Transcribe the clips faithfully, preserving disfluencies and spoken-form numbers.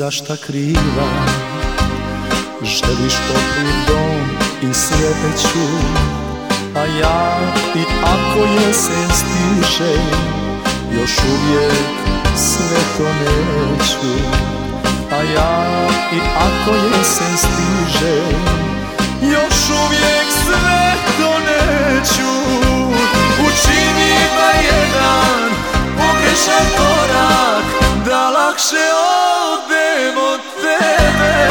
za šta kriva. Želiš topli dom i sreću, a ja i ako jesen stiže, još uvijek sve to neću. A ja i ako jesen stiže, još uvijek sve to neću. Učini bar jedan pogrešan korak, da lakše odem od tebe.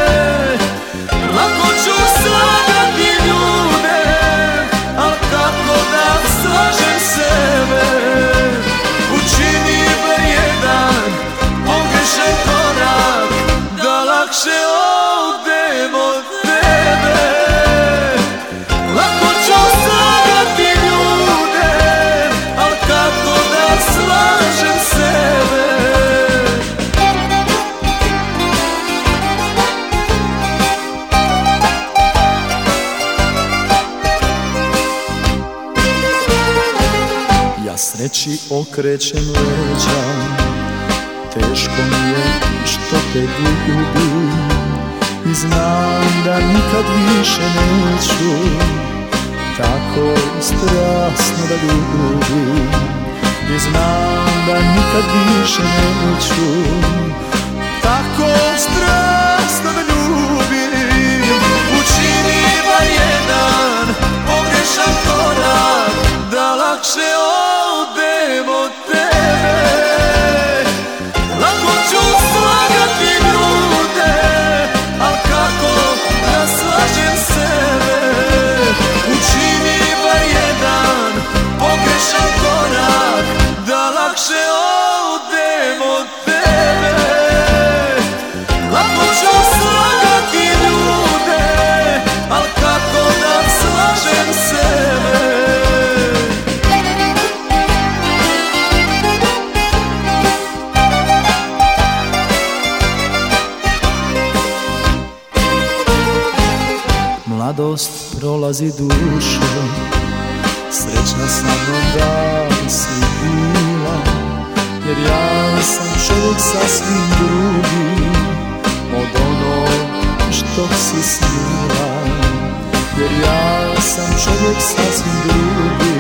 Lako ću slagati ljude, al kako da slažem sebe. Učini bar jedan pogrešan korak, da lakše odem od tebe. Lako ću slagati ljude, al kako da slažem sebe. Sreći okrećem leđa, teško mi je što te gubim, i znam da nikad više neću tako strasno da ljubim. I znam da nikad više neću tako strasno da ljubim. Učini bar jedan pogrešan korak, da lakše odem od tebe. Lako ću slagati ljude, al kako da slažem sebe. Učini bar jedan pogrešan korak, da lakše odem od tebe. Lako ću slagati ljude, al kako da slažem sebe. Mladost prolazi dušom, srećna sam da si bila, jer ja sam čovjek sasvim drugi od onog što si snila. Jer ja sam čovjek sasvim drugi